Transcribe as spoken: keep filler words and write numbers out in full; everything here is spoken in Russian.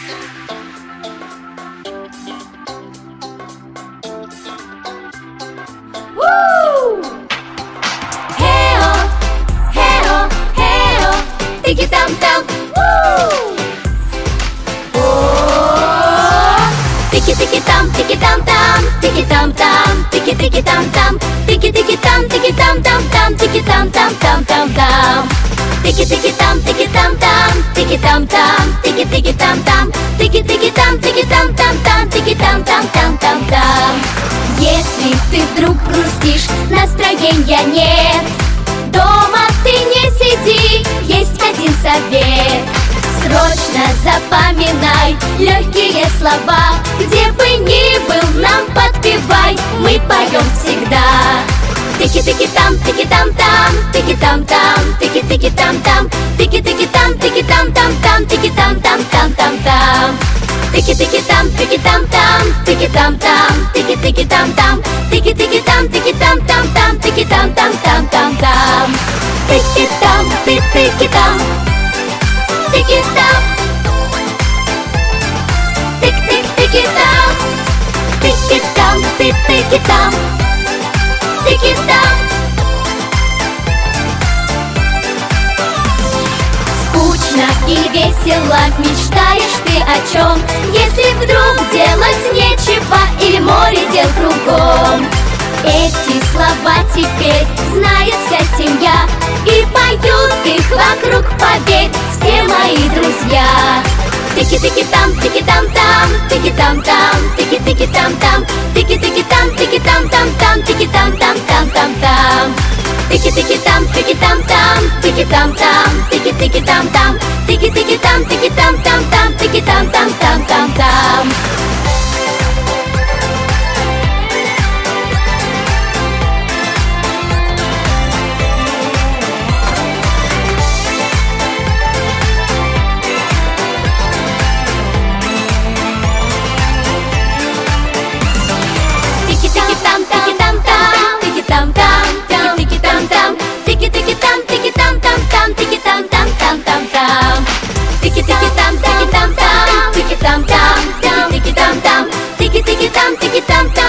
Тики-там-там, тики-тики-там, тики-там-там, тики-там-там, тики-тики-там-там, тики-тики-там, тики-там-там-там, тики-там-там-там-там-там, тики-тики-там, тики-там-там, тики-там-там, тики-тики-там-там, тики-тики-там, тики-там-там-там, тики-там-там-там-там-там. Если ты вдруг грустишь, настроения нет, дома ты не сиди, есть один совет. Срочно запоминай легкие слова, где бы ни был, нам подпевай, мы поем всегда. Тики-тики-там, тики-там-там, тики-там-там, тики-тики-там-там, тики-тики-там, тики-там-там-там, тики-там-там-там-там-там. Тики-тики-там, тики-там-там, тики-там-там, тики-тики-там-там, тики-тики-там, тики-там-там-там, тики-там-там-там-там-там. Тики-там, тики-тики-там, тики-там, тик-тик-тики-там, тики-там, тик-тики-там, тики-там. Скучно и весело мечтаешь ты о чем? Если вдруг делать нечего или море дел кругом, эти слова теперь знает вся семья, и поют их вокруг, поверь, все мои друзья. Тики-тики-там, тики-там-там, тики-там-там, тики-тики-там-там, тики-тики-там, тики-там-там-там, тики-там-там-там-там-там. Тики-тики-там, тики-там-там, тики-там-там, тики-тики-там-там, тики-тики-там, тики-там-там-там, тики-там-там-там-там-там. Тики-тики-там, тики-там-там, тики-там-там, тики-тики-там-там, тики-тики-там, тики-там-там-там, тики-там-там-там-там-там. Тики-тики-там, тики-там-там, тики-там-там, тики-тики-там-там, тики-тики-там, тики-там-там.